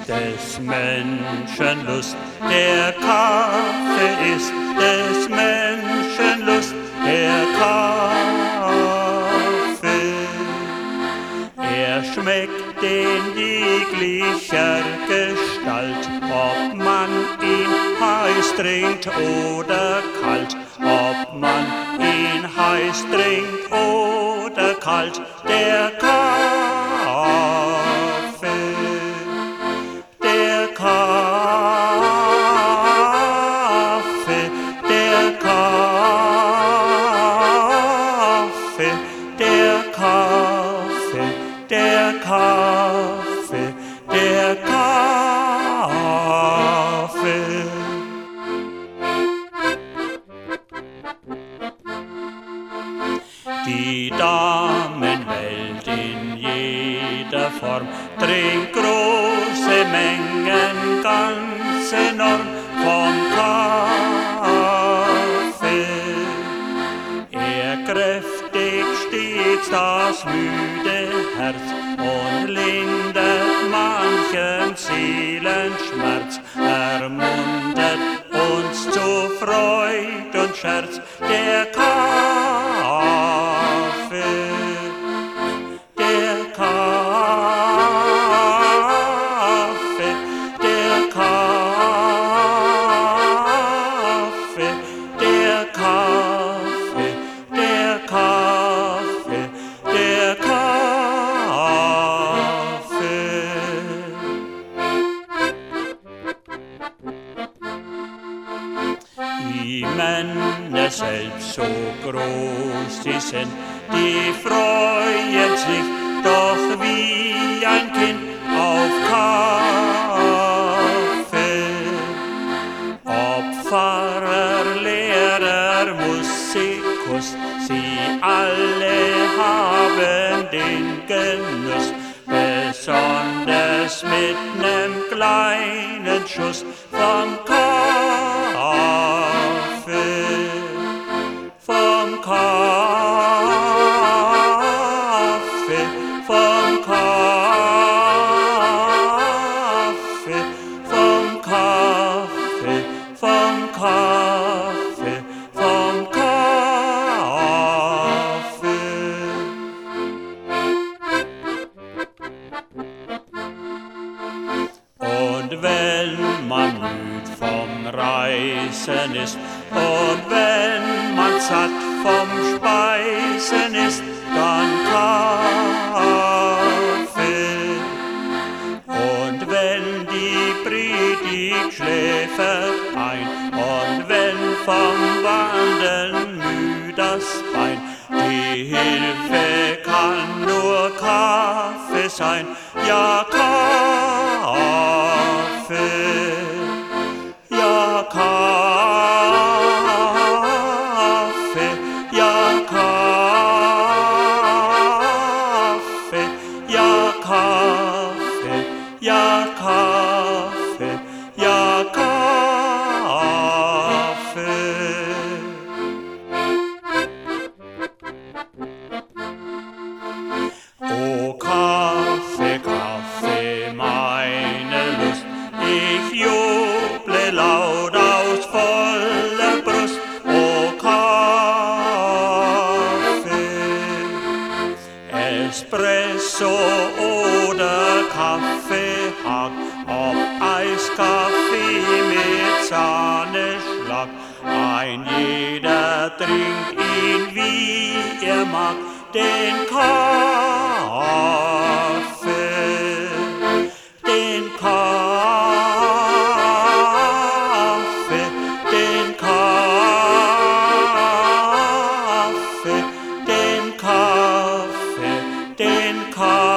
des Menschen Lust, der Kaffee ist des Menschen Lust, der Kaffee. Er schmeckt in jeglicher Gestalt, ob man ihn heiß trinkt oder kalt, ob man ihn heiß trinkt oder kalt, der Kaffee, der Kaffee, der Kaffee, der Kaffee, der Kaffee, der Kaffee. Die Damenwelt in jeder Form trinkt große Mengen, ganz enorm vom Kaffee. Er kräftigt stets das müde Herz und lindert manchen Seelenschmerz, ermuntert uns zu Freud und Scherz, der Kaffee, der Kaffee, der Kaffee, der Kaffee, der Kaffee, der Kaffee. Die Männer selbst so groß sie sind, die freuen sich doch wie ein Kind auf Kaffee. Ob Pfarrer, Lehrer, Musikus, sie alle haben den Genuss, besonders mit nem kleinen Schuss vom Kaffee, vom Kaffee, vom Kaffee, vom Kaffee, vom Kaffee, vom Kaffee. Und wenn man müd vom Reisen ist und wenn man satt vom Speisen ist, dann Kaffee. Und wenn die Predigt schläfert ein und wenn vom Wandeln müd das Bein, die Hilfe kann nur Kaffee sein, ja Kaffee, ja Kaffee, ja Kaffee, ja Kaffee, ja Kaffee, ja Kaffee. O Kaffee, Kaffee, meine Lust, ich juble laut aus voller Brust. O Kaffee, Espresso oder Kaffeehack, ob Eiskaffee mit Sahneschlag, ein jeder trinkt ihn wie er mag, den Kaffee, den Kaffee, den Kaffee, den Kaffee, den Kaffee.